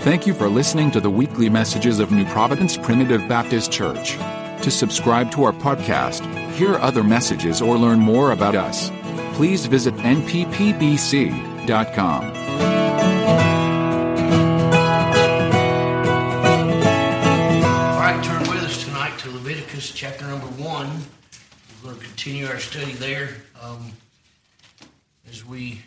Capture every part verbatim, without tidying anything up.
Thank you for listening to the weekly messages of New Providence Primitive Baptist Church. To subscribe to our podcast, hear other messages, or learn more about us, please visit N P P B C dot com. All right, turn with us tonight to Leviticus chapter number one. We're going to continue our study there um, as we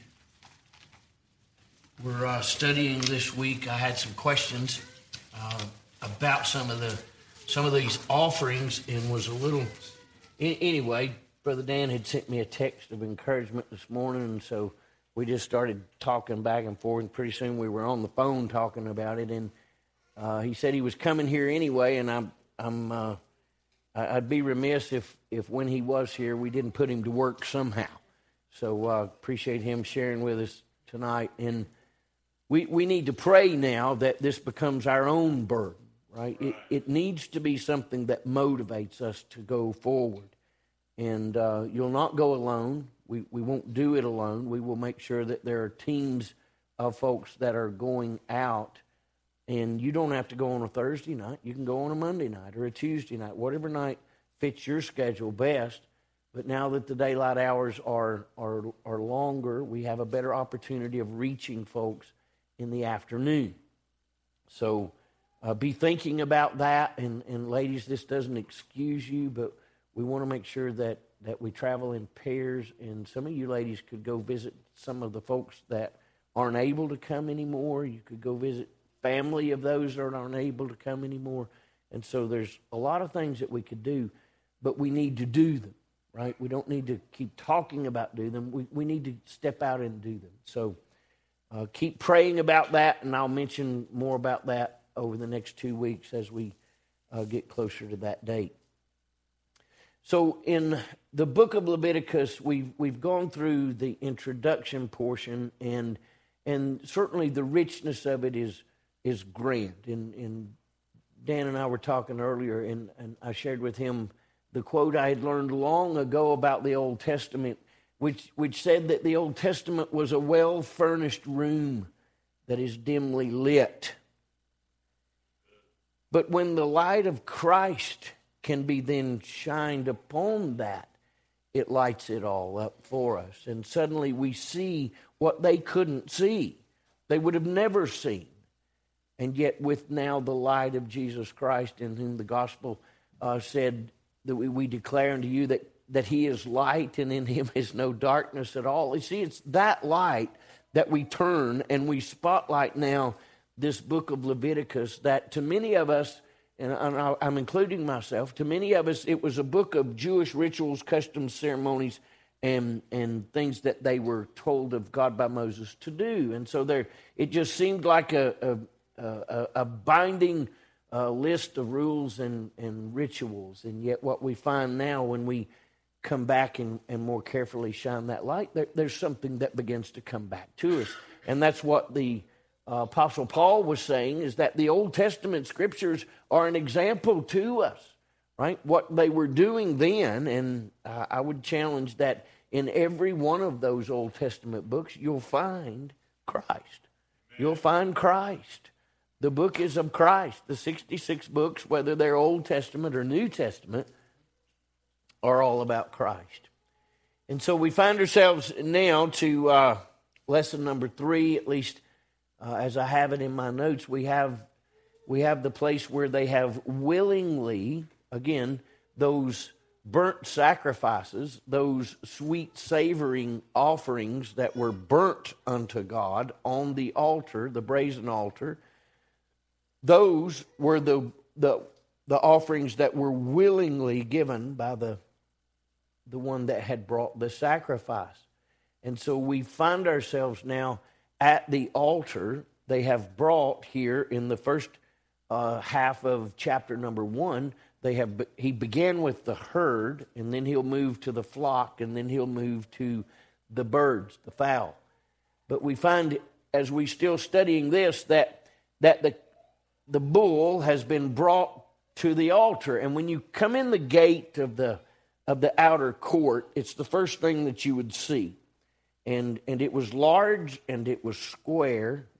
were uh, studying this week. I had some questions uh, about some of the some of these offerings, and was a little anyway. Brother Dan had sent me a text of encouragement this morning, and so we just started talking back and forth. And pretty soon we were on the phone talking about it, and uh, he said he was coming here anyway. And I'm I'm uh, I'd be remiss if if when he was here we didn't put him to work somehow. So uh, appreciate him sharing with us tonight. And We we need to pray now that this becomes our own burden, right? It it needs to be something that motivates us to go forward. And uh, you'll not go alone. We we won't do it alone. We will make sure that there are teams of folks that are going out. And you don't have to go on a Thursday night. You can go on a Monday night or a Tuesday night, whatever night fits your schedule best. But now that the daylight hours are are are longer, we have a better opportunity of reaching folks in the afternoon. So uh, be thinking about that. And, and ladies, this doesn't excuse you, but we want to make sure that, that we travel in pairs. And some of you ladies could go visit some of the folks that aren't able to come anymore. You could go visit family of those that aren't able to come anymore. And so there's a lot of things that we could do, but we need to do them, right? We don't need to keep talking about do them. We, we need to step out and do them. So Uh, keep praying about that, and I'll mention more about that over the next two weeks as we uh, get closer to that date. So in the book of Leviticus, we've we've gone through the introduction portion, and and certainly the richness of it is is grand. And, and Dan and I were talking earlier, and, and I shared with him the quote I had learned long ago about the Old Testament, Which which said that the Old Testament was a well-furnished room that is dimly lit. But when the light of Christ can be then shined upon that, it lights it all up for us. And suddenly we see what they couldn't see. They would have never seen. And yet with now the light of Jesus Christ, in whom the gospel uh, said that we, we declare unto you that that he is light and in him is no darkness at all. You see, it's that light that we turn and we spotlight now this book of Leviticus that to many of us, and I'm including myself, to many of us it was a book of Jewish rituals, customs, ceremonies, and and things that they were told of God by Moses to do. And so there, it just seemed like a, a, a, a binding uh, list of rules and, and rituals. And yet what we find now when we come back and, and more carefully shine that light, there, there's something that begins to come back to us. And that's what the uh, Apostle Paul was saying, is that the Old Testament scriptures are an example to us, right? What they were doing then, and uh, I would challenge that in every one of those Old Testament books, you'll find Christ. You'll find Christ. The book is of Christ. The sixty-six books, whether they're Old Testament or New Testament, are all about Christ. And so we find ourselves now to uh, lesson number three, at least uh, as I have it in my notes. We have we have the place where they have willingly, again, those burnt sacrifices, those sweet savoring offerings that were burnt unto God on the altar, the brazen altar. Those were the the the offerings that were willingly given by the the one that had brought the sacrifice. And so we find ourselves now at the altar. They have brought here in the first uh, half of chapter number one, they have he began with the herd, and then he'll move to the flock, and then he'll move to the birds, the fowl. But we find, as we're still studying this, that that the the bull has been brought to the altar. And when you come in the gate of the of the outer court, it's the first thing that you would see. And and it was large and it was square,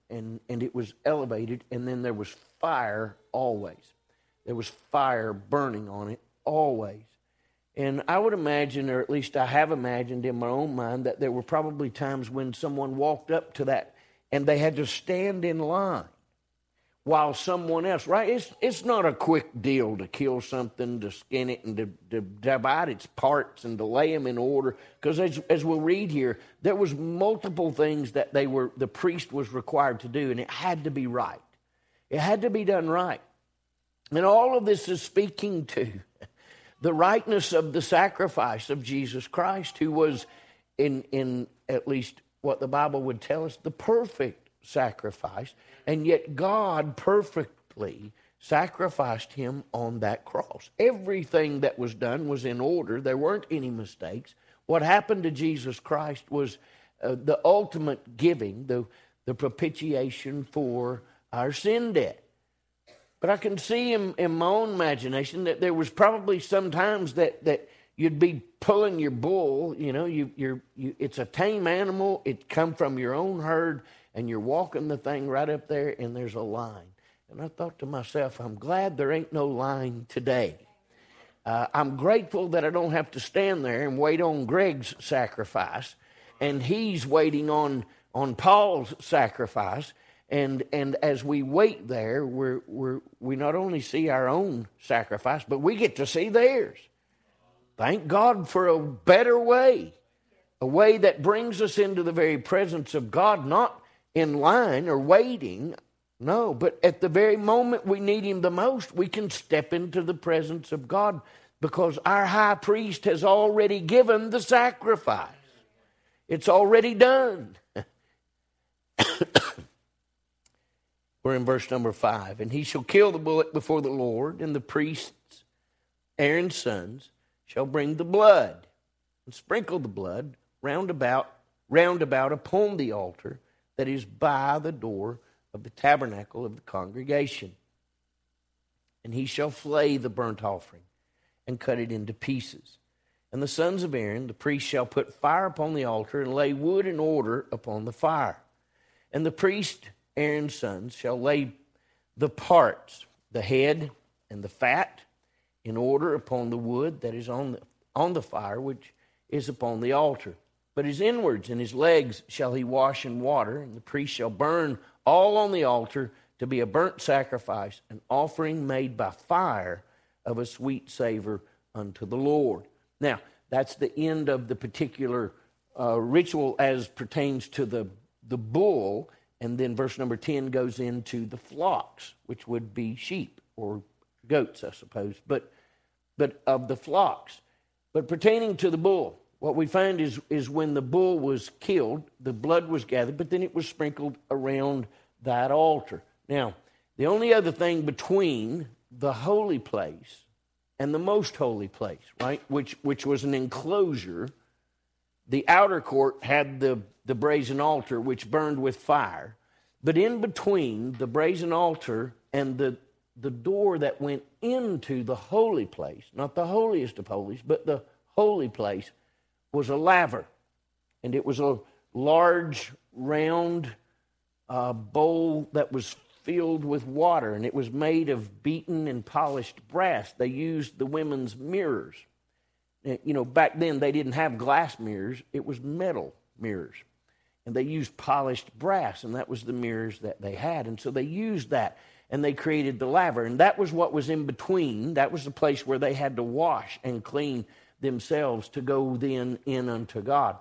and, and it was elevated, and then there was fire always. There was fire burning on it always. And I would imagine, or at least I have imagined in my own mind, that there were probably times when someone walked up to that and they had to stand in line while someone else, right? It's it's not a quick deal to kill something, to skin it, and to, to divide its parts and to lay them in order. Because as, as we'll read here, there was multiple things that they were the priest was required to do, and it had to be right. It had to be done right. And all of this is speaking to the rightness of the sacrifice of Jesus Christ, who was, in in at least what the Bible would tell us, the perfect sacrifice, and yet God perfectly sacrificed him on that cross. Everything that was done was in order. There weren't any mistakes. What happened to Jesus Christ was uh, the ultimate giving, the, the propitiation for our sin debt. But I can see in, in my own imagination that there was probably some times that, that you'd be pulling your bull, you know, you, you're, you, it's a tame animal, it come from your own herd, and you're walking the thing right up there, and there's a line. And I thought to myself, I'm glad there ain't no line today. Uh, I'm grateful that I don't have to stand there and wait on Greg's sacrifice, and he's waiting on, on Paul's sacrifice. And and as we wait there, we're, we're, we not only see our own sacrifice, but we get to see theirs. Thank God for a better way, a way that brings us into the very presence of God, not in line or waiting, no, but at the very moment we need him the most, we can step into the presence of God because our high priest has already given the sacrifice. It's already done. We're in verse number five. And he shall kill the bullock before the Lord, and the priests, Aaron's sons, shall bring the blood and sprinkle the blood round about, round about upon the altar that is by the door of the tabernacle of the congregation. And he shall flay the burnt offering and cut it into pieces. And the sons of Aaron, the priest, shall put fire upon the altar and lay wood in order upon the fire. And the priest, Aaron's sons, shall lay the parts, the head and the fat, in order upon the wood that is on the, on the fire, which is upon the altar. But his inwards and his legs shall he wash in water, and the priest shall burn all on the altar to be a burnt sacrifice, an offering made by fire of a sweet savor unto the Lord. Now, that's the end of the particular uh, ritual as pertains to the, the bull, and then verse number ten goes into the flocks, which would be sheep or goats, I suppose, but but of the flocks. But pertaining to the bull, what we find is, is when the bull was killed, the blood was gathered, but then it was sprinkled around that altar. Now, the only other thing between the holy place and the most holy place, right, which which was an enclosure, the outer court had the, the brazen altar, which burned with fire. But in between the brazen altar and the, the door that went into the holy place, not the holiest of holies, but the holy place, was a laver. And it was a large, round uh, bowl that was filled with water, and it was made of beaten and polished brass. They used the women's mirrors. You know, back then they didn't have glass mirrors. It was metal mirrors. And they used polished brass, and that was the mirrors that they had. And so they used that, and they created the laver. And that was what was in between. That was the place where they had to wash and clean themselves to go then in unto God.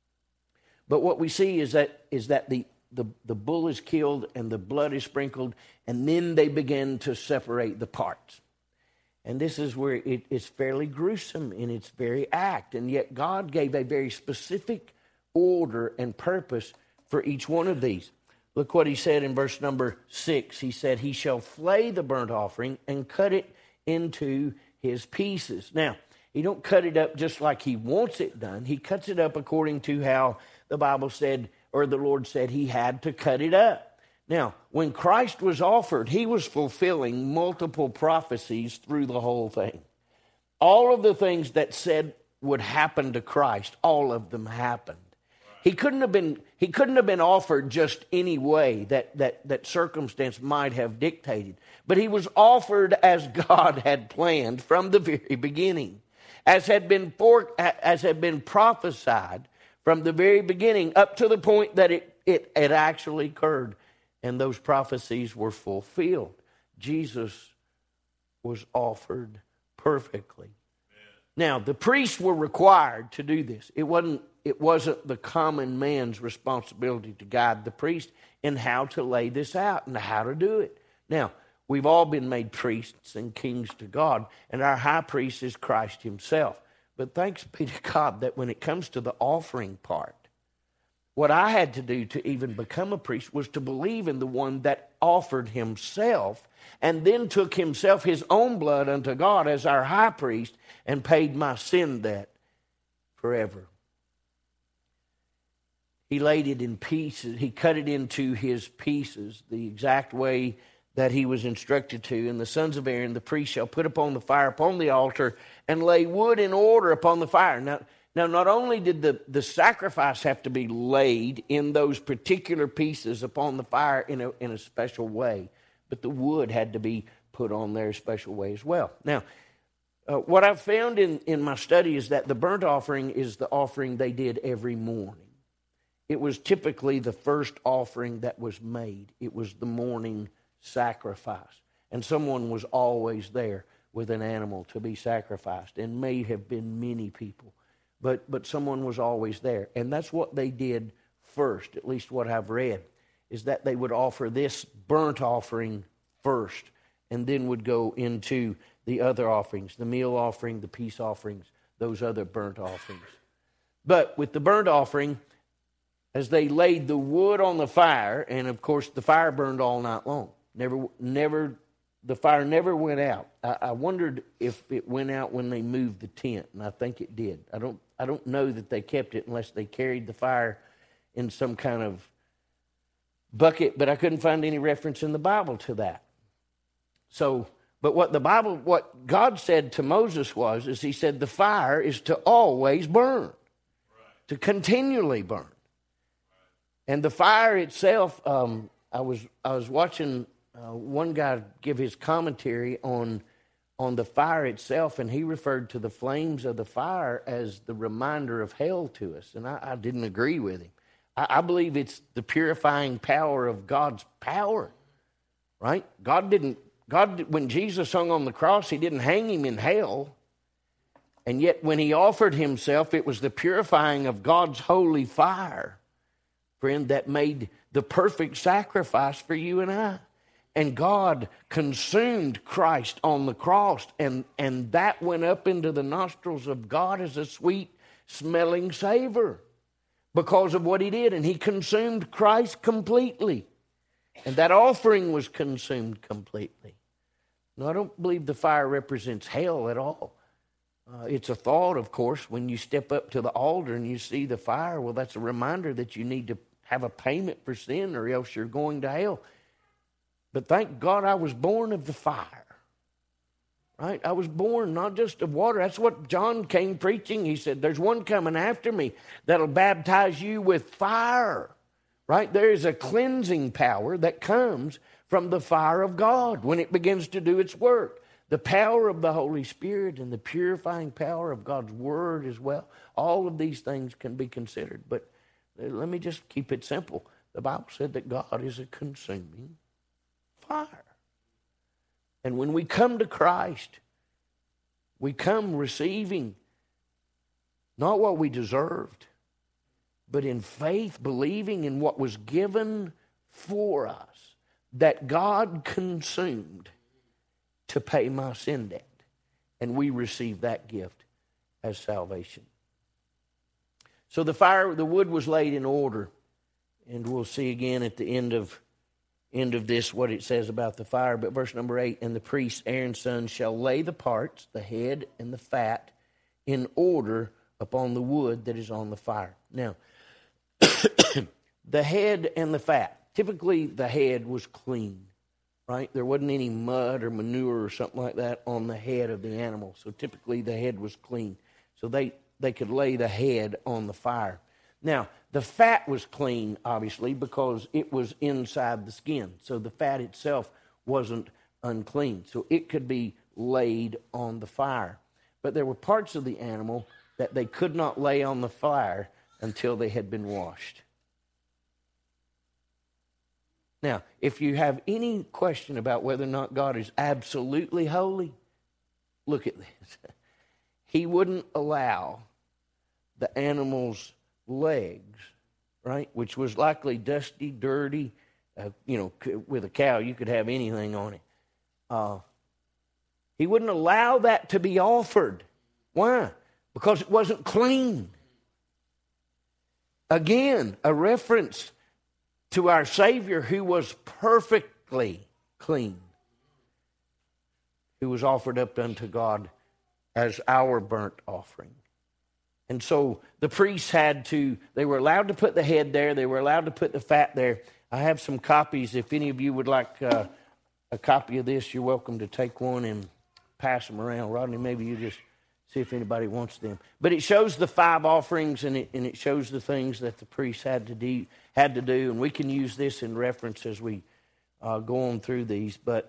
But what we see is that is that the, the, the bull is killed and the blood is sprinkled, and then they begin to separate the parts. And this is where it is fairly gruesome in its very act. And yet God gave a very specific order and purpose for each one of these. Look what he said in verse number six. He said, he shall flay the burnt offering and cut it into his pieces. Now, he don't cut it up just like he wants it done. He cuts it up according to how the Bible said, or the Lord said he had to cut it up. Now, when Christ was offered, he was fulfilling multiple prophecies through the whole thing. All of the things that said would happen to Christ, all of them happened. He couldn't have been, he couldn't have been offered just any way that, that, that circumstance might have dictated. But he was offered as God had planned from the very beginning, as had been for, as had been prophesied from the very beginning, up to the point that it, it, it actually occurred, and those prophecies were fulfilled. Jesus was offered perfectly. Now, the priests were required to do this. It wasn't, it wasn't the common man's responsibility to guide the priest in how to lay this out and how to do it. Now, we've all been made priests and kings to God, and our high priest is Christ himself. But thanks be to God that when it comes to the offering part, what I had to do to even become a priest was to believe in the one that offered himself and then took himself, his own blood, unto God as our high priest and paid my sin debt forever. He laid it in pieces. He cut it into his pieces the exact way that he was instructed to. And the sons of Aaron, the priest, shall put upon the fire upon the altar and lay wood in order upon the fire. Now, Now, not only did the, the sacrifice have to be laid in those particular pieces upon the fire in a, in a special way, but the wood had to be put on there a special way as well. Now, uh, what I've found in, in my study is that the burnt offering is the offering they did every morning. It was typically the first offering that was made. It was the morning sacrifice. And someone was always there with an animal to be sacrificed. And may have been many people. But but someone was always there. And that's what they did first, at least what I've read, is that they would offer this burnt offering first and then would go into the other offerings, the meal offering, the peace offerings, those other burnt offerings. But with the burnt offering, as they laid the wood on the fire, and of course the fire burned all night long. Never, never, the fire never went out. I, I wondered if it went out when they moved the tent, and I think it did. I don't I don't know that they kept it unless they carried the fire in some kind of bucket, but I couldn't find any reference in the Bible to that. So, but what the Bible, what God said to Moses was, is he said the fire is to always burn, right. To continually burn. Right. And the fire itself, um, I was I was watching uh, one guy give his commentary on on the fire itself, and he referred to the flames of the fire as the reminder of hell to us. And I, I didn't agree with him. I, I believe it's the purifying power of God's power, right? God didn't, God, when Jesus hung on the cross, he didn't hang him in hell. And yet when he offered himself, it was the purifying of God's holy fire, friend, that made the perfect sacrifice for you and I. And God consumed Christ on the cross, and, and that went up into the nostrils of God as a sweet-smelling savor because of what he did. And he consumed Christ completely. And that offering was consumed completely. No, I don't believe the fire represents hell at all. Uh, it's a thought, of course, when you step up to the altar and you see the fire. Well, that's a reminder that you need to have a payment for sin, or else you're going to hell. But thank God I was born of the fire, right? I was born not just of water. That's what John came preaching. He said, there's one coming after me that'll baptize you with fire, right? There is a cleansing power that comes from the fire of God when it begins to do its work. The power of the Holy Spirit and the purifying power of God's Word as well. All of these things can be considered. But let me just keep it simple. The Bible said that God is a consuming fire. And when we come to Christ, we come receiving not what we deserved, but in faith, believing in what was given for us, that God consumed to pay my sin debt. And we receive that gift as salvation. So the fire, the wood was laid in order. And we'll see again at the end of end of this what it says about the fire. But verse number eight, and the priest, Aaron's son, shall lay the parts, the head and the fat, in order upon the wood that is on the fire. Now, the head and the fat. Typically, the head was clean, right? There wasn't any mud or manure or something like that on the head of the animal. So typically, the head was clean. So they, they could lay the head on the fire. Now, The fat was clean, obviously, because it was inside the skin. So the fat itself wasn't unclean. So it could be laid on the fire. But there were parts of the animal that they could not lay on the fire until they had been washed. Now, if you have any question about whether or not God is absolutely holy, look at this. He wouldn't allow the animal's legs, right, which was likely dusty, dirty. Uh, you know, with a cow, you could have anything on it. Uh, he wouldn't allow that to be offered. Why? Because it wasn't clean. Again, a reference to our Savior who was perfectly clean, who was offered up unto God as our burnt offering. And so the priests had to, they were allowed to put the head there, they were allowed to put the fat there. I have some copies. If any of you would like uh, a copy of this, you're welcome to take one and pass them around. Rodney, maybe you just see if anybody wants them. But it shows the five offerings, and it, and it shows the things that the priests had to do, had to do. And we can use this in reference as we uh, go on through these. But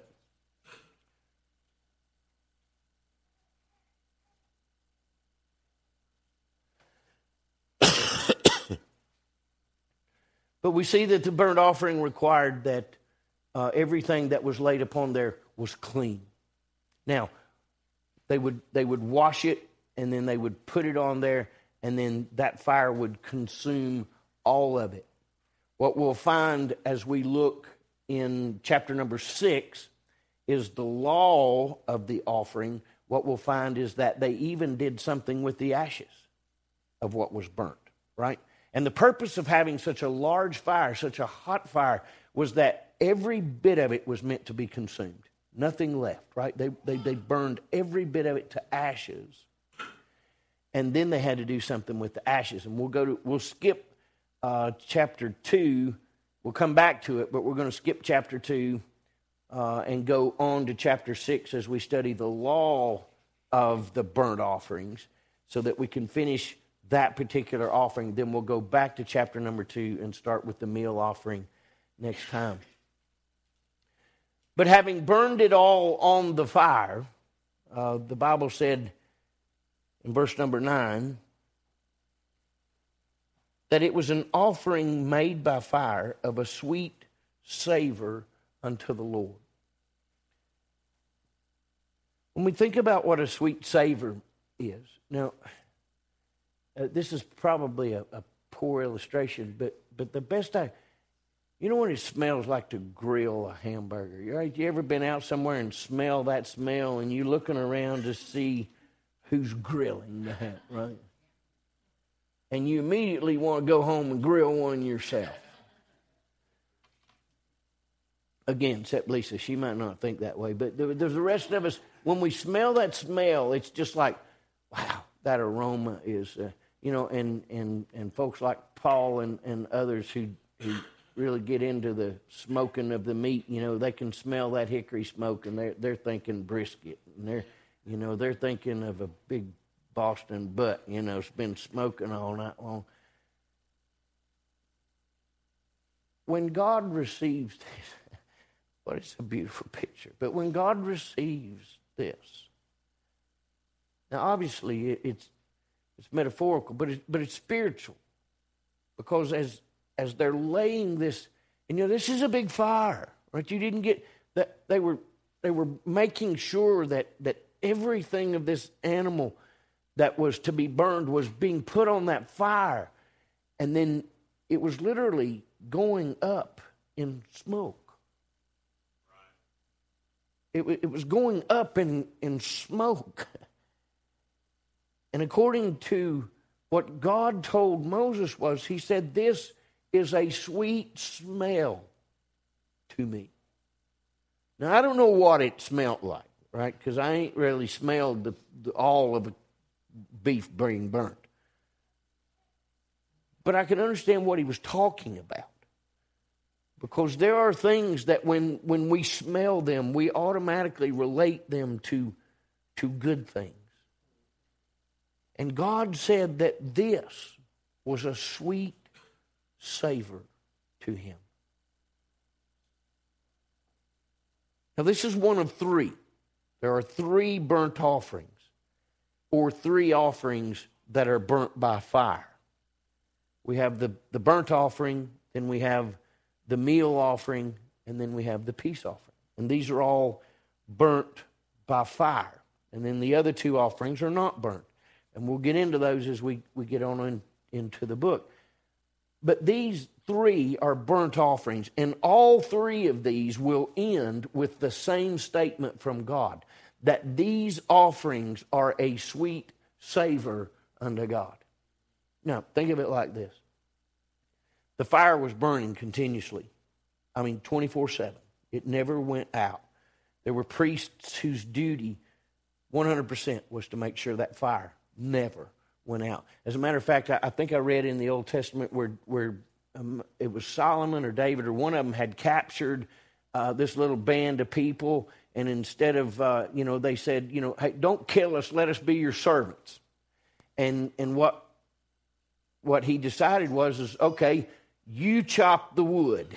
But we see that the burnt offering required that uh, everything that was laid upon there was clean. Now, they would they would wash it, and then they would put it on there, and then that fire would consume all of it. What we'll find as we look in chapter number six is the law of the offering. What we'll find is that they even did something with the ashes of what was burnt, right? And the purpose of having such a large fire, such a hot fire, was that every bit of it was meant to be consumed. Nothing left, right? They, they, they burned every bit of it to ashes. And then they had to do something with the ashes. And we'll go to, we'll skip uh, chapter two. We'll come back to it, but we're going to skip chapter two uh, and go on to chapter six as we study the law of the burnt offerings so that we can finish that particular offering. Then we'll go back to chapter number two and start with the meal offering next time. But having burned it all on the fire, uh, the Bible said in verse number nine that it was an offering made by fire of a sweet savor unto the Lord. When we think about what a sweet savor is, now, Uh, this is probably a, a poor illustration, but but the best I, you know what it smells like to grill a hamburger, right? You ever been out somewhere and smell that smell, and you're looking around to see who's grilling that, right? And you immediately want to go home and grill one yourself. Again, except Lisa, she might not think that way, but there's the rest of us. When we smell that smell, it's just like, wow, that aroma is. Uh, You know, and, and, and folks like Paul and, and others who, who really get into the smoking of the meat, you know, they can smell that hickory smoke, and they're, they're thinking brisket. And they're, you know, they're thinking of a big Boston butt, you know, it's been smoking all night long. When God receives this, what is a beautiful picture. But when God receives this, now obviously it, it's, It's metaphorical, but it's, but it's spiritual. Because as as they're laying this, and you know, this is a big fire, right? You didn't get that they were they were making sure that that everything of this animal that was to be burned was being put on that fire. And then it was literally going up in smoke. It, it was going up in, in smoke. And according to what God told Moses was, he said, this is a sweet smell to me. Now, I don't know what it smelled like, right? Because I ain't really smelled the, the, all of a beef being burnt. But I can understand what he was talking about. Because there are things that when, when we smell them, we automatically relate them to, to good things. And God said that this was a sweet savor to him. Now, this is one of three. There are three burnt offerings, or three offerings that are burnt by fire. We have the, the burnt offering, then we have the meal offering, and then we have the peace offering. And these are all burnt by fire. And then the other two offerings are not burnt. And we'll get into those as we, we get on in, into the book. But these three are burnt offerings, and all three of these will end with the same statement from God, that these offerings are a sweet savor unto God. Now, think of it like this. The fire was burning continuously. I mean, twenty-four seven. It never went out. There were priests whose duty, one hundred percent, was to make sure that fire never went out. As a matter of fact, I, I think I read in the Old Testament where, where um, it was Solomon or David or one of them had captured uh, this little band of people, and instead of, uh, you know, they said, you know, hey, don't kill us, let us be your servants. And and what what he decided was, is okay, you chop the wood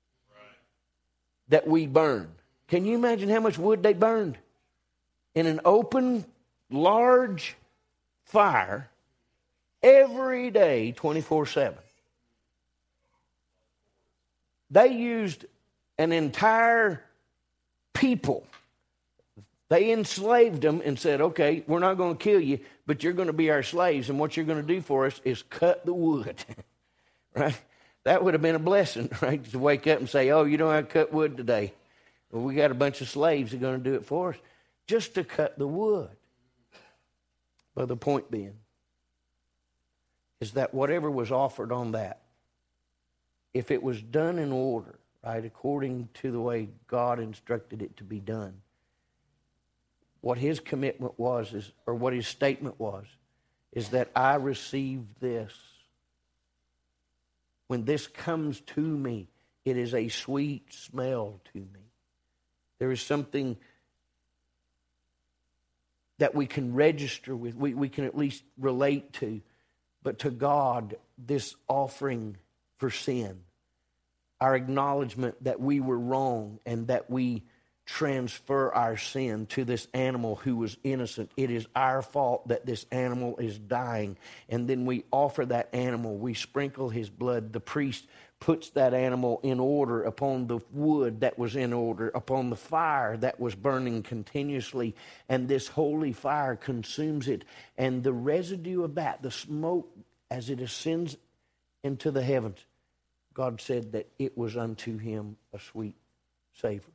that we burn. Can you imagine how much wood they burned? In an open, large fire every day, twenty-four seven. They used an entire people. They enslaved them and said, okay, we're not going to kill you, but you're going to be our slaves, and what you're going to do for us is cut the wood. Right? That would have been a blessing, right? To wake up and say, oh, you don't have to cut wood today. Well, we got a bunch of slaves that are going to do it for us. Just to cut the wood. But the point being is that whatever was offered on that, if it was done in order, right, according to the way God instructed it to be done, what his commitment was, is, or what his statement was, is that I received this. When this comes to me, it is a sweet smell to me. There is something that we can register with, we, we can at least relate to. But to God, this offering for sin, our acknowledgement that we were wrong and that we transfer our sin to this animal who was innocent. It is our fault that this animal is dying. And then we offer that animal. We sprinkle his blood. The priest puts that animal in order upon the wood that was in order, upon the fire that was burning continuously. And this holy fire consumes it. And the residue of that, the smoke, as it ascends into the heavens, God said that it was unto him a sweet savor.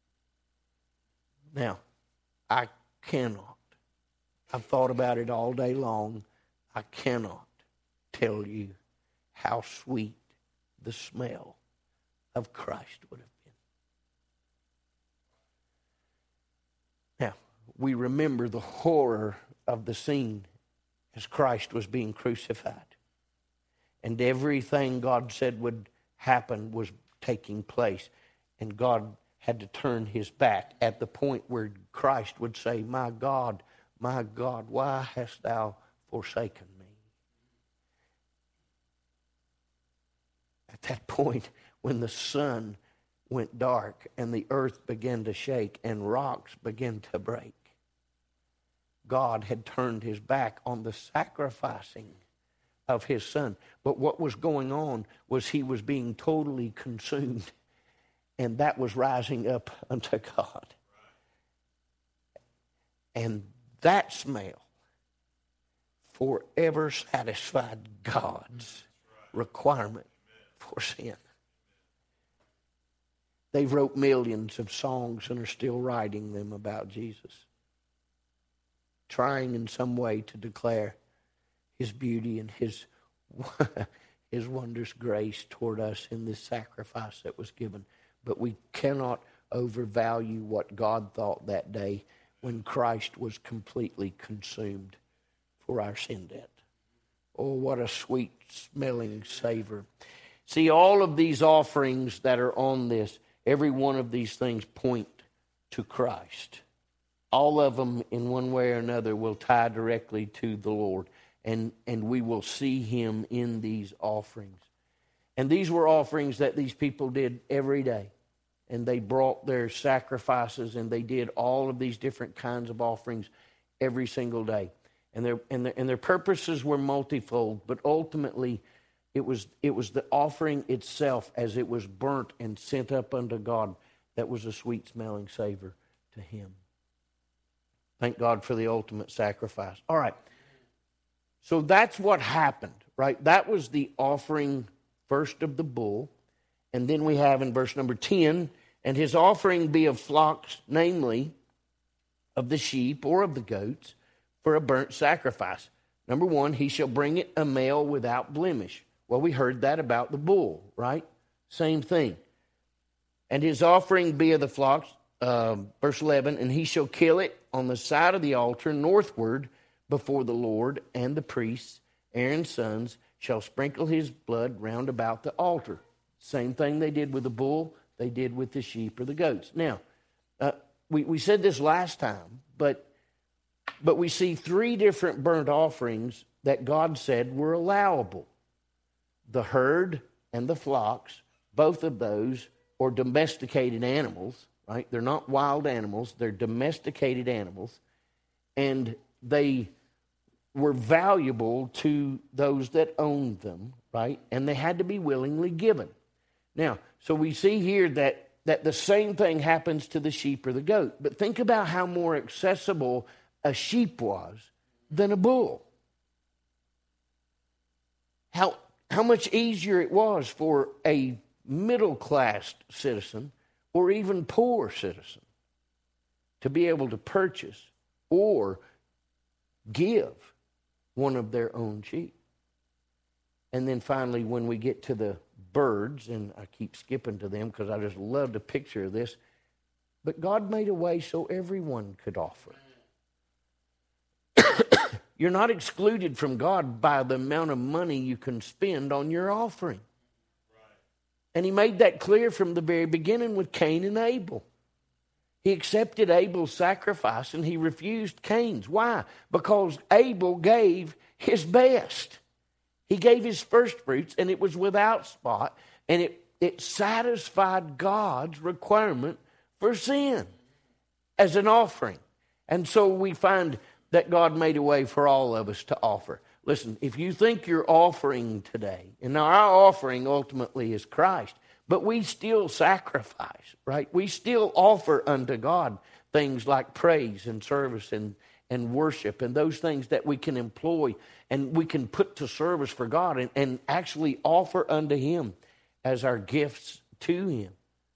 Now, I cannot, I've thought about it all day long, I cannot tell you how sweet the smell of Christ would have been. Now, we remember the horror of the scene as Christ was being crucified. And everything God said would happen was taking place. And God had to turn his back at the point where Christ would say, my God, my God, why hast thou forsaken me? At that point, when the sun went dark and the earth began to shake and rocks began to break, God had turned his back on the sacrificing of his son. But what was going on was he was being totally consumed. And that was rising up unto God. And that smell forever satisfied God's requirement for sin. They've wrote millions of songs and are still writing them about Jesus, trying in some way to declare his beauty and his, his wondrous grace toward us in this sacrifice that was given. But we cannot overvalue what God thought that day when Christ was completely consumed for our sin debt. Oh, what a sweet smelling savor. See, all of these offerings that are on this, every one of these things point to Christ. All of them in one way or another will tie directly to the Lord. And, and we will see him in these offerings. And these were offerings that these people did every day. And they brought their sacrifices, and they did all of these different kinds of offerings every single day. And their and their, and their purposes were multifold, but ultimately it was it was the offering itself as it was burnt and sent up unto God that was a sweet-smelling savor to him. Thank God for the ultimate sacrifice. All right. So that's what happened, right? That was the offering first of the bull. And then we have in verse number ten, and his offering be of flocks, namely of the sheep or of the goats, for a burnt sacrifice. Number one, he shall bring it a male without blemish. Well, we heard that about the bull, right? Same thing. And his offering be of the flocks, uh, verse eleven, and he shall kill it on the side of the altar northward before the Lord, and the priests, Aaron's sons, shall sprinkle his blood round about the altar. Same thing they did with the bull, they did with the sheep or the goats. Now, uh, we, we said this last time, but but we see three different burnt offerings that God said were allowable. The herd and the flocks, both of those are domesticated animals, right? They're not wild animals, they're domesticated animals, and they were valuable to those that owned them, right? And they had to be willingly given. Now, so we see here that, that the same thing happens to the sheep or the goat. But think about how more accessible a sheep was than a bull. How, how much easier it was for a middle-class citizen or even poor citizen to be able to purchase or give one of their own sheep. And then finally, when we get to the birds, and I keep skipping to them because I just love the picture of this, but God made a way so everyone could offer. You're not excluded from God by the amount of money you can spend on your offering. Right. And he made that clear from the very beginning with Cain and Abel. He accepted Abel's sacrifice and he refused Cain's. Why? Because Abel gave his best. He gave his first fruits, and it was without spot, and it, it satisfied God's requirement for sin as an offering. And so we find that God made a way for all of us to offer. Listen, if you think you're offering today, and now our offering ultimately is Christ, but we still sacrifice, right? We still offer unto God things like praise and service and, and worship and those things that we can employ and we can put to service for God and, and actually offer unto Him as our gifts to Him.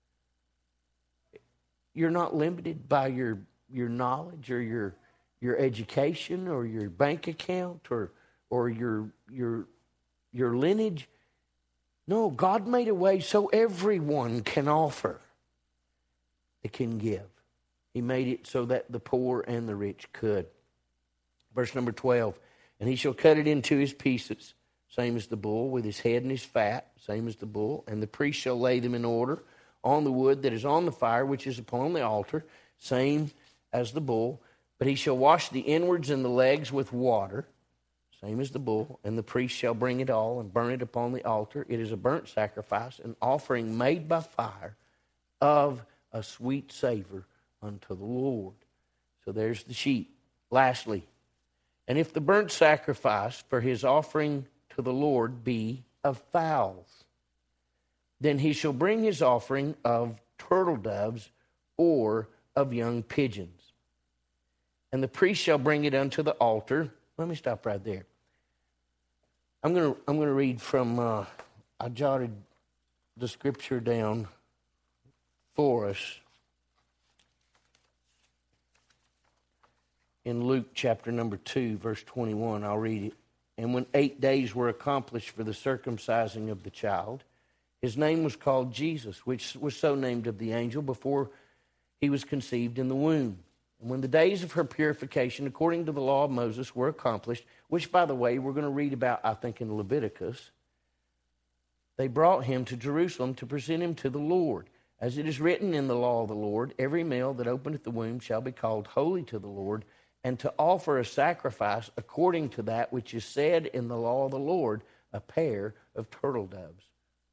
You're not limited by your, your knowledge or your your education or your bank account or or your your your lineage. No, God made a way so everyone can offer. They can give. He made it so that the poor and the rich could. Verse number twelve, and he shall cut it into his pieces, same as the bull, with his head and his fat, same as the bull, and the priest shall lay them in order on the wood that is on the fire, which is upon the altar, same as the bull. But he shall wash the inwards and the legs with water, same as the bull, and the priest shall bring it all and burn it upon the altar. It is a burnt sacrifice, an offering made by fire of a sweet savor unto the Lord. So there's the sheep. Lastly, and if the burnt sacrifice for his offering to the Lord be of fowls, then he shall bring his offering of turtle doves or of young pigeons. And the priest shall bring it unto the altar. Let me stop right there. I'm going to I'm going to read from, uh, I jotted the scripture down for us in Luke chapter number two, verse twenty-one. I'll read it. And when eight days were accomplished for the circumcising of the child, his name was called Jesus, which was so named of the angel before he was conceived in the womb. And when the days of her purification, according to the law of Moses, were accomplished, which, by the way, we're going to read about, I think, in Leviticus, they brought him to Jerusalem to present him to the Lord. As it is written in the law of the Lord, every male that openeth the womb shall be called holy to the Lord, and to offer a sacrifice according to that which is said in the law of the Lord, a pair of turtle doves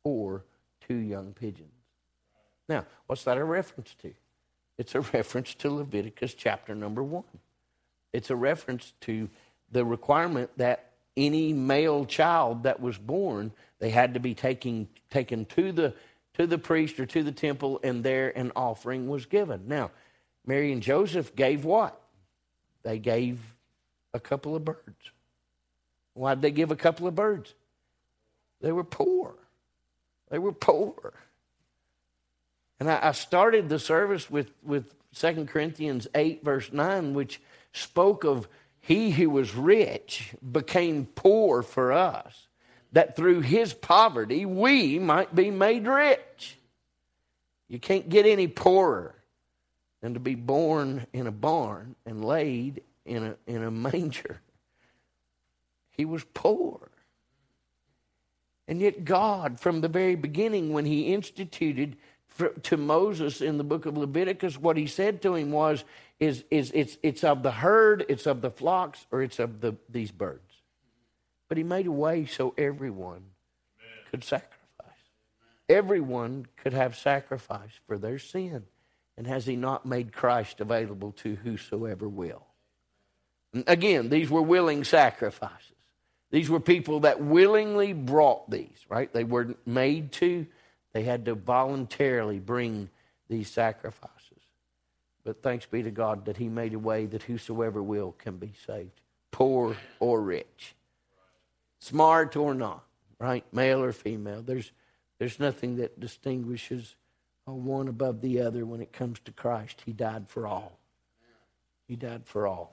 or two young pigeons. Now, what's that a reference to? It's a reference to Leviticus chapter number one. It's a reference to the requirement that any male child that was born, they had to be taking, taken to the, to the priest or to the temple, and there an offering was given. Now, Mary and Joseph gave what? They gave a couple of birds. Why did they give a couple of birds? They were poor. They were poor. And I, I started the service with, with Second Corinthians eight, verse nine, which spoke of he who was rich became poor for us, that through his poverty we might be made rich. You can't get any poorer than to be born in a barn and laid in a, in a manger. He was poor. And yet God, from the very beginning, when he instituted for, to Moses in the book of Leviticus, what he said to him was, is, is it's, it's of the herd, it's of the flocks, or it's of the, these birds. But he made a way so everyone Amen. Could sacrifice. Amen. Everyone could have sacrifice for their sin. And has he not made Christ available to whosoever will? And again, these were willing sacrifices. These were people that willingly brought these, right? They weren't made to. They had to voluntarily bring these sacrifices. But thanks be to God that he made a way that whosoever will can be saved, poor or rich, smart or not, right? Male or female. There's, there's nothing that distinguishes one above the other when it comes to Christ. He died for all. He died for all.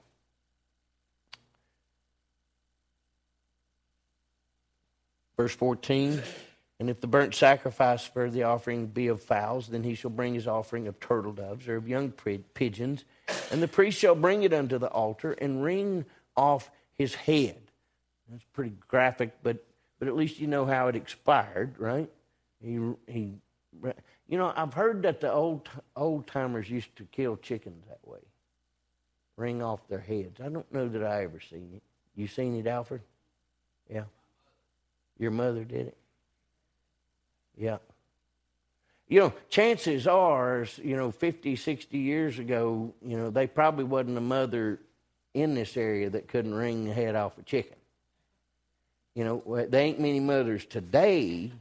Verse fourteen, and if the burnt sacrifice for the offering be of fowls, then he shall bring his offering of turtle doves or of young pigeons, and the priest shall bring it unto the altar and wring off his head. That's pretty graphic, but but at least you know how it expired, right? He he. You know, I've heard that the old old timers used to kill chickens that way, wring off their heads. I don't know that I ever seen it. You seen it, Alfred? Yeah. Your mother did it? Yeah. You know, chances are, you know, fifty, sixty years ago, you know, they probably wasn't a mother in this area that couldn't wring the head off a chicken. You know, there ain't many mothers today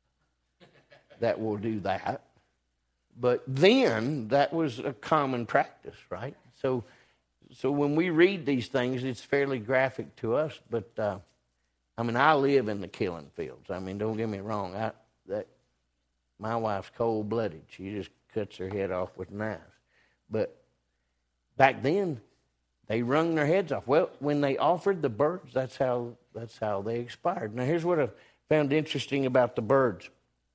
that will do that. But then that was a common practice, right? So so when we read these things, it's fairly graphic to us, but uh, I mean, I live in the killing fields. I mean, don't get me wrong. I, that my wife's cold-blooded. She just cuts her head off with knives. But back then, they wrung their heads off. Well, when they offered the birds, that's how that's how they expired. Now, here's what I found interesting about the birds.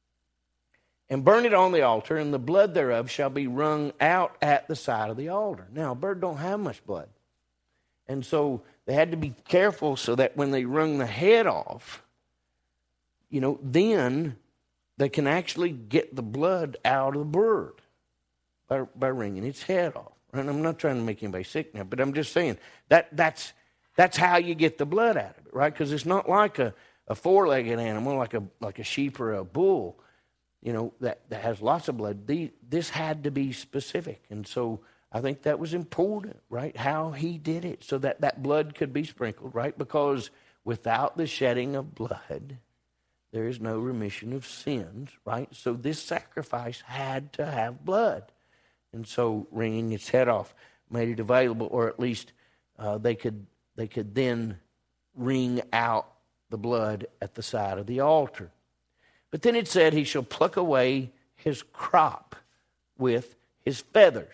And burn it on the altar, and the blood thereof shall be wrung out at the side of the altar. Now, a bird don't have much blood. And so they had to be careful so that when they wrung the head off, you know, then they can actually get the blood out of the bird by, by wringing its head off. And I'm not trying to make anybody sick now, but I'm just saying that that's that's how you get the blood out of it, right? Because it's not like a, a four-legged animal, like a like a sheep or a bull, you know, that, that has lots of blood. The, this had to be specific. And so I think that was important, right? How he did it so that that blood could be sprinkled, right? Because without the shedding of blood, there is no remission of sins, right? So this sacrifice had to have blood. And so wringing its head off made it available, or at least uh, they could they could then wring out the blood at the side of the altar. But then it said, he shall pluck away his crop with his feathers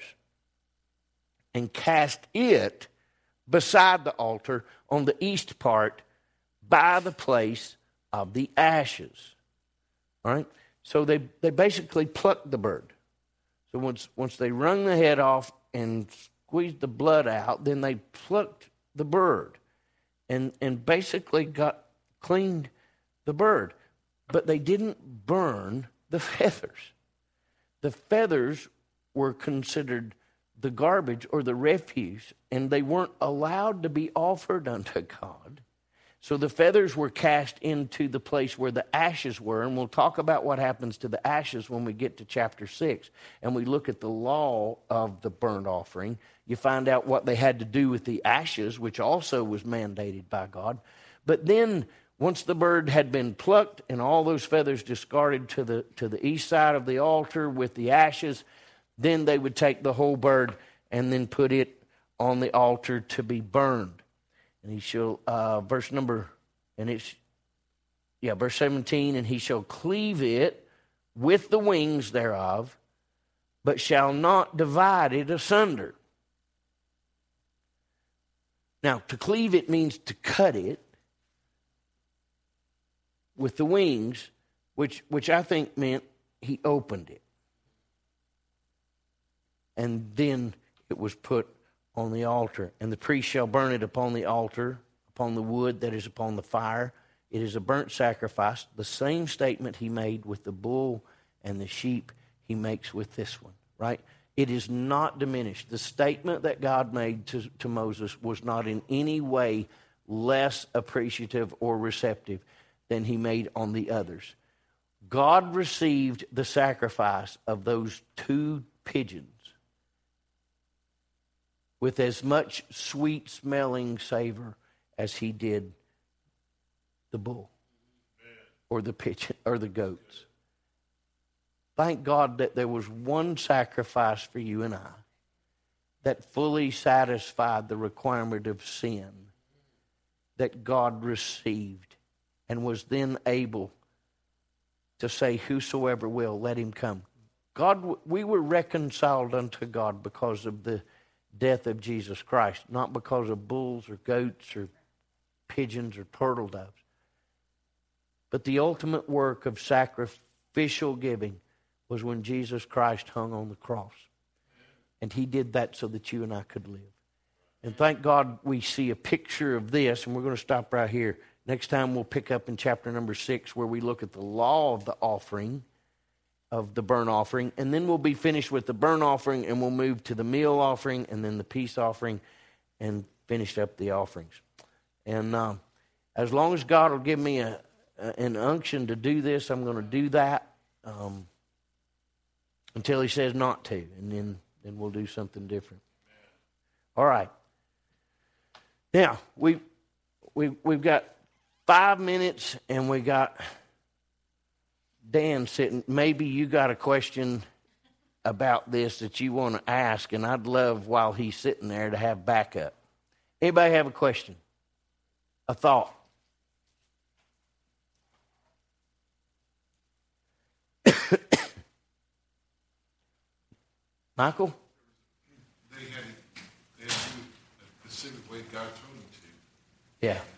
and cast it beside the altar on the east part by the place of the ashes. All right? So they, they basically plucked the bird. So once, once they wrung the head off and squeezed the blood out, then they plucked the bird and, and basically got cleaned the bird. But they didn't burn the feathers. The feathers were considered the garbage or the refuse, and they weren't allowed to be offered unto God. So the feathers were cast into the place where the ashes were, and we'll talk about what happens to the ashes when we get to chapter six. And we look at the law of the burnt offering. You find out what they had to do with the ashes, which also was mandated by God. But then, once the bird had been plucked and all those feathers discarded to the, to the east side of the altar with the ashes, then they would take the whole bird and then put it on the altar to be burned. And he shall, uh, verse number, and it's, yeah, verse seventeen, and he shall cleave it with the wings thereof, but shall not divide it asunder. Now, to cleave it means to cut it with the wings, which, which I think meant he opened it. And then it was put on the altar. And the priest shall burn it upon the altar, upon the wood that is upon the fire. It is a burnt sacrifice. The same statement he made with the bull and the sheep, he makes with this one, right? It is not diminished. The statement that God made to, to Moses was not in any way less appreciative or receptive than he made on the others. God received the sacrifice of those two pigeons with as much sweet-smelling savor as he did the bull or the pigeon or the goats. Thank God that there was one sacrifice for you and I that fully satisfied the requirement of sin that God received and was then able to say, whosoever will, let him come. God, we were reconciled unto God because of the death of Jesus Christ, not because of bulls or goats or pigeons or turtle doves. But the ultimate work of sacrificial giving was when Jesus Christ hung on the cross. And he did that so that you and I could live. And thank God we see a picture of this, and we're going to stop right here. Next time we'll pick up in chapter number six where we look at the law of the offering, of the burnt offering, and then we'll be finished with the burnt offering, and we'll move to the meal offering, and then the peace offering, and finish up the offerings. And um, as long as God will give me a, a, an unction to do this, I'm going to do that um, until he says not to, and then, then we'll do something different. All right. Now, we, we, we've got five minutes, and we got Dan sitting. Maybe you got a question about this that you want to ask, and I'd love while he's sitting there to have backup. Anybody have a question? A thought? Michael? They had, they had to do it a specific way God told them to. Yeah.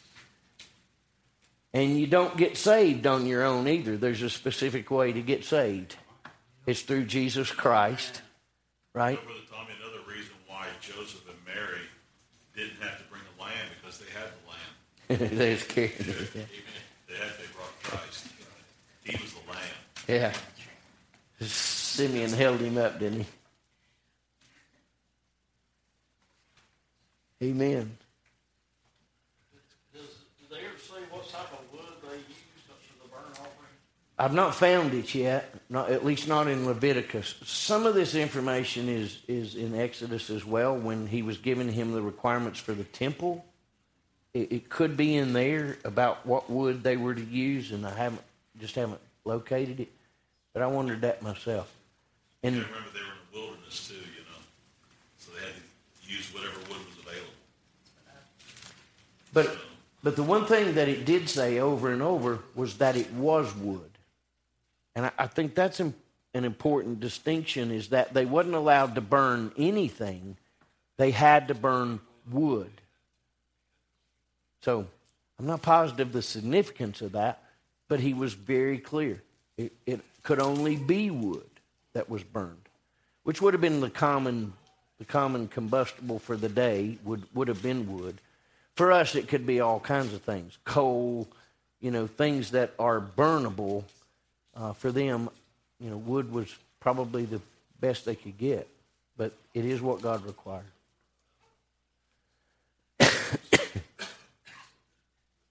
And you don't get saved on your own either. There's a specific way to get saved. It's through Jesus Christ, right? So, Brother Tommy, another reason why Joseph and Mary didn't have to bring a lamb because they had the lamb. They was carrying it. Yeah. They had they brought Christ. He was the lamb. Yeah. Simeon held him up, didn't he? Amen. Does, do they ever say what type of wood they used for the burnt offering? I've not found it yet, not, at least not in Leviticus. Some of this information is, is in Exodus as well, when he was giving him the requirements for the temple. It, it could be in there about what wood they were to use, and I haven't just haven't located it. But I wondered that myself. And I remember they were in the wilderness too, you know, so they had to use whatever wood was available. But but the one thing that it did say over and over was that it was wood. And I, I think that's an, an important distinction, is that they wasn't allowed to burn anything. They had to burn wood. So I'm not positive the significance of that, but he was very clear. It, it could only be wood that was burned, which would have been the common the common combustible for the day, would, would have been wood. For us, it could be all kinds of things. Coal, you know, things that are burnable. Uh, for them, you know, wood was probably the best they could get. But it is what God required.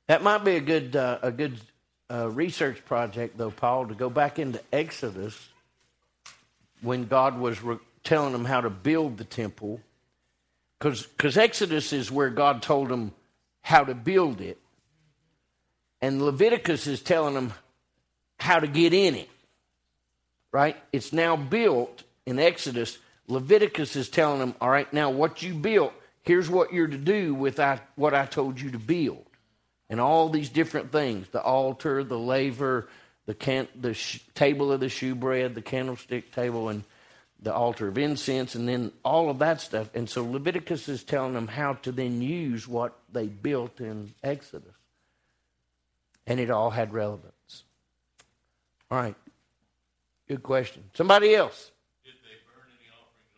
That might be a good uh, a good uh, research project, though, Paul, to go back into Exodus when God was re- telling them how to build the temple. Because Exodus is where God told them how to build it. And Leviticus is telling them how to get in it. Right? It's now built in Exodus. Leviticus is telling them, all right, now what you built, here's what you're to do with I, what I told you to build. And all these different things, the altar, the laver, the can, the sh- table of the shewbread, the candlestick table, and the altar of incense, and then all of that stuff. And so Leviticus is telling them how to then use what they built in Exodus. And it all had relevance. All right. Good question. Somebody else? Did they burn any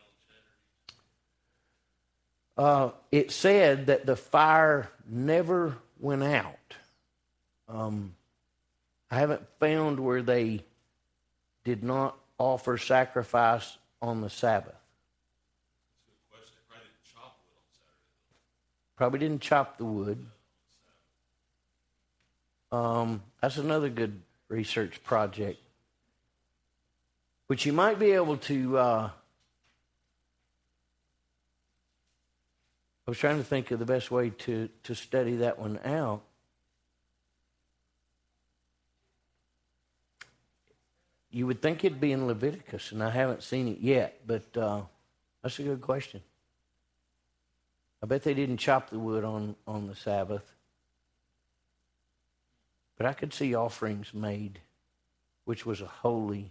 offerings on Saturday? Uh, it said that the fire never went out. Um, I haven't found where they did not offer sacrifice on the Sabbath. That's a good question. They probably didn't chop wood on Saturday. Probably didn't chop the wood. Um, that's another good research project, which you might be able to. Uh, I was trying to think of the best way to, to study that one out. You would think it'd be in Leviticus, and I haven't seen it yet, but uh, that's a good question. I bet they didn't chop the wood on, on the Sabbath. But I could see offerings made, which was a holy.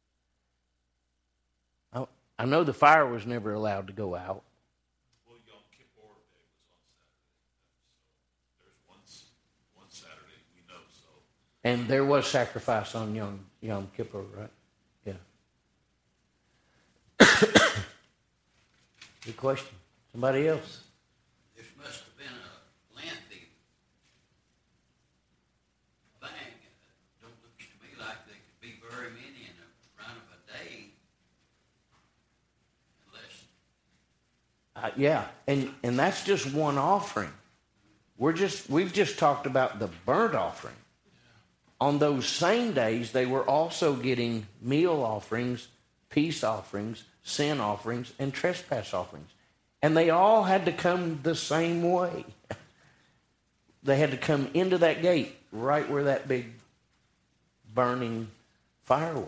I, I know the fire was never allowed to go out. Well, Yom Kippur Day was on Saturday. So there's one, one Saturday we know. So. And there was sacrifice on Yom, Yom Kippur, right? Yeah. Good question. Somebody else? This must have been a lengthy thing. It don't look to me like there could be very many in a run of a day. Unless... Uh, yeah, and, and that's just one offering. We're just we've just talked about the burnt offering. On those same days, they were also getting meal offerings, peace offerings, sin offerings, and trespass offerings. And they all had to come the same way. They had to come into that gate right where that big burning fire was.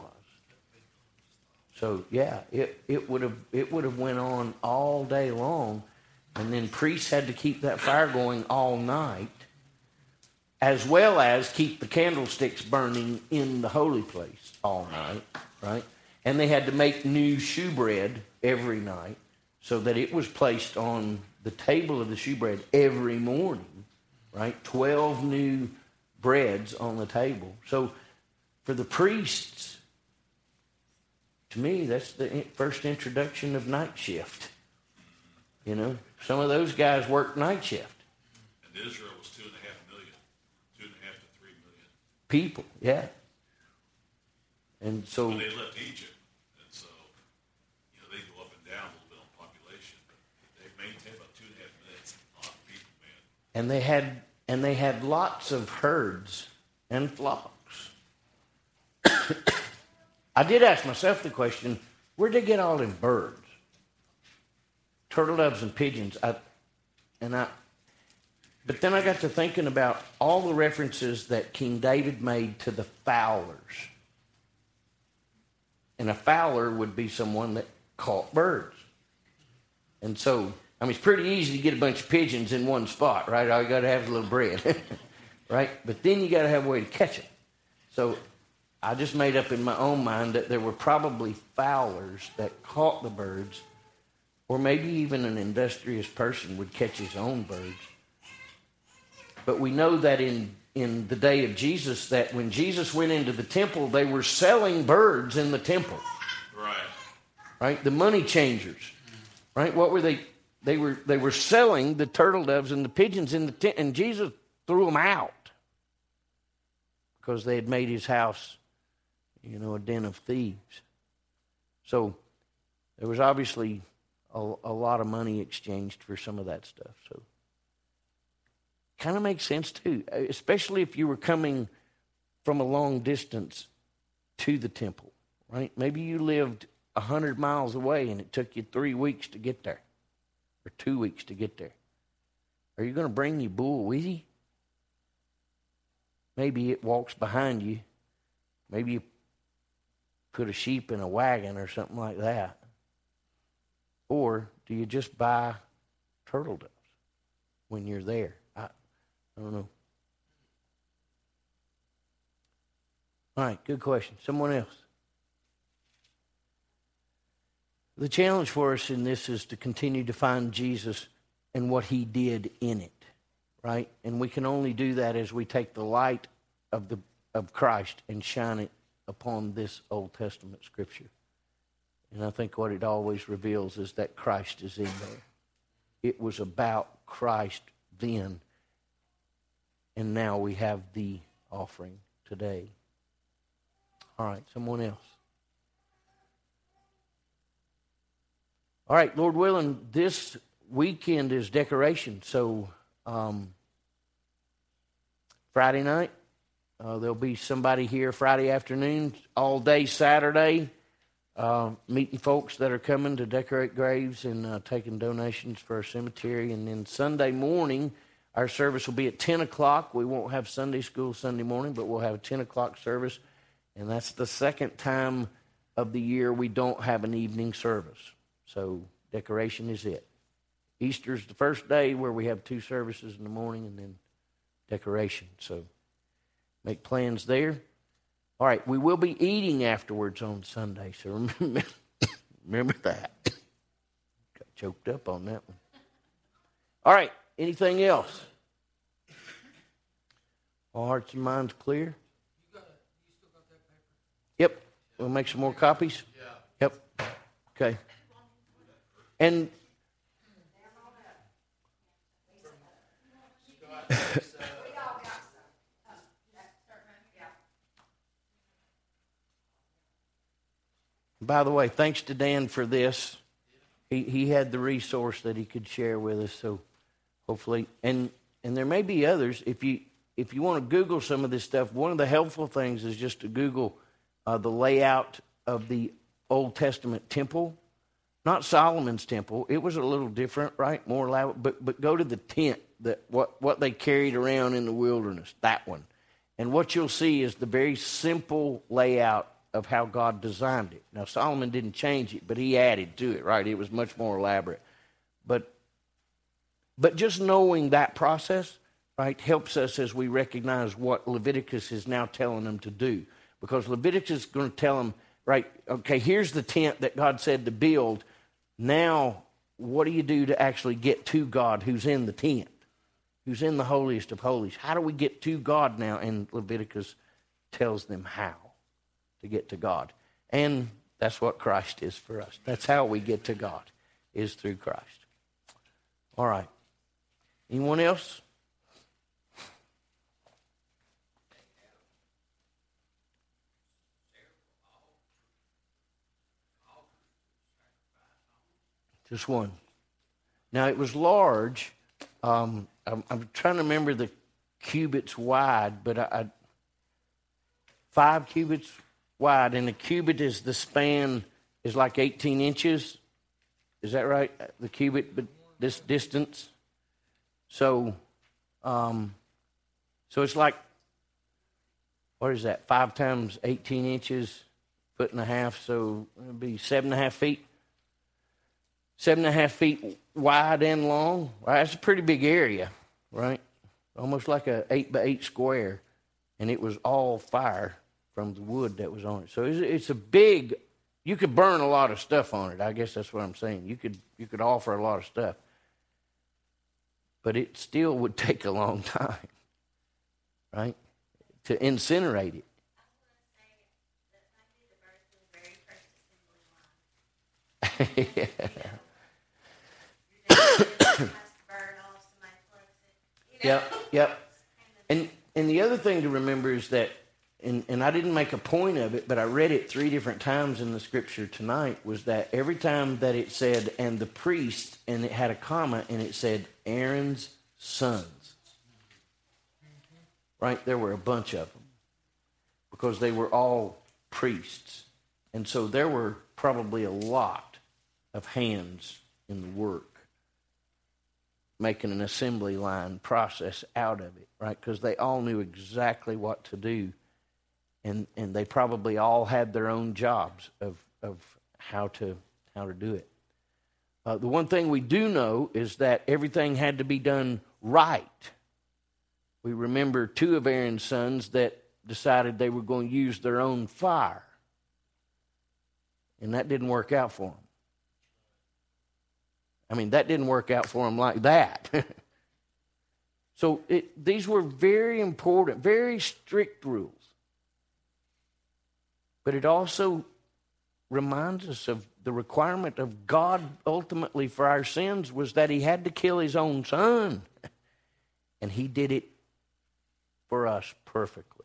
So yeah, it, it would have it would have went on all day long, and then priests had to keep that fire going all night, as well as keep the candlesticks burning in the holy place all night, right? And they had to make new shewbread every night so that it was placed on the table of the shewbread every morning, right? Twelve new breads on the table. So for the priests, to me, that's the first introduction of night shift. You know, some of those guys worked night shift. And Israel was two and a half million, two and a half to three million people. Yeah. And so when they left Egypt, and so you know they go up and down a little bit on population, but they maintained about two and a half million. It's a lot of people, man. and they had and they had lots of herds and flocks. I did ask myself the question, where'd they get all them birds? Turtle doves and pigeons. I, and I, but then I got to thinking about all the references that King David made to the fowlers. And a fowler would be someone that caught birds. And so, I mean, it's pretty easy to get a bunch of pigeons in one spot, right? All you got to have is a little bread, right? But then you got to have a way to catch them. So I just made up in my own mind that there were probably fowlers that caught the birds, or maybe even an industrious person would catch his own birds. But we know that in, in the day of Jesus, that when Jesus went into the temple, they were selling birds in the temple. Right. Right? The money changers. Right? What were they? They were they were selling the turtle doves and the pigeons in the tent, and Jesus threw them out because they had made his house, you know, a den of thieves. So there was obviously a, a lot of money exchanged for some of that stuff. So kind of makes sense too, especially if you were coming from a long distance to the temple, right? Maybe you lived a hundred miles away and it took you three weeks to get there, or two weeks to get there. Are you going to bring your bull with you? Maybe it walks behind you. Maybe you put a sheep in a wagon or something like that. Or do you just buy turtle doves when you're there? I, I don't know. All right, good question. Someone else. The challenge for us in this is to continue to find Jesus and what he did in it, right? And we can only do that as we take the light of the of Christ and shine it upon this Old Testament scripture. And I think what it always reveals is that Christ is in there. It was about Christ then, and now we have the offering today. All right, someone else. All right, Lord willing, this weekend is decoration. So um, Friday night, uh, there'll be somebody here Friday afternoon, all day Saturday, uh, meeting folks that are coming to decorate graves and uh, taking donations for our cemetery. And then Sunday morning, our service will be at ten o'clock. We won't have Sunday school Sunday morning, but we'll have a ten o'clock service. And that's the second time of the year we don't have an evening service. So decoration is it. Easter's the first day where we have two services in the morning and then decoration. So make plans there. All right, we will be eating afterwards on Sunday, so remember, remember that. Got choked up on that one. All right, anything else? All hearts and minds clear? You got it. You still got that paper? Yep. We'll make some more copies? Yeah. Yep. Okay. And by the way, thanks to Dan for this. He he had the resource that he could share with us, so hopefully, and and there may be others. If you if you want to Google some of this stuff, one of the helpful things is just to Google uh, the layout of the Old Testament temple. Not Solomon's temple. It was a little different, right? More elaborate. But but go to the tent, that what, what they carried around in the wilderness, that one. And what you'll see is the very simple layout of how God designed it. Now, Solomon didn't change it, but he added to it, right? It was much more elaborate. But but just knowing that process, right, helps us as we recognize what Leviticus is now telling them to do. Because Leviticus is going to tell them, right, okay, here's the tent that God said to build. Now, what do you do to actually get to God who's in the tent, who's in the holiest of holies? How do we get to God now? And Leviticus tells them how to get to God. And that's what Christ is for us. That's how we get to God, is through Christ. All right. Anyone else? Just one. Now, it was large. Um, I'm, I'm trying to remember the cubits wide, but I, I five cubits wide, and a cubit is the span is like eighteen inches. Is that right? The cubit, but this distance. So, um, so it's like, what is that? Five times eighteen inches, foot and a half. So it'd be seven and a half feet. Seven and a half feet wide and long. Right, that's a pretty big area, right? Almost like a eight by eight square, and it was all fire from the wood that was on it. So it's, it's a big. You could burn a lot of stuff on it. I guess that's what I'm saying. You could you could offer a lot of stuff, but it still would take a long time, right, to incinerate it. Yeah. Yep, yep. And and the other thing to remember is that, and, and I didn't make a point of it, but I read it three different times in the scripture tonight, was that every time that it said, and the priest, and it had a comma, and it said, Aaron's sons. right? There were a bunch of them because they were all priests. And so there were probably a lot of hands in the work, making an assembly line process out of it, right? Because they all knew exactly what to do. And and they probably all had their own jobs of, of how to how to do it. Uh, the one thing we do know is that everything had to be done right. We remember two of Aaron's sons that decided they were going to use their own fire. And that didn't work out for them. I mean, that didn't work out for them like that. So it, these were very important, very strict rules. But it also reminds us of the requirement of God ultimately for our sins was that he had to kill his own son. And he did it for us perfectly.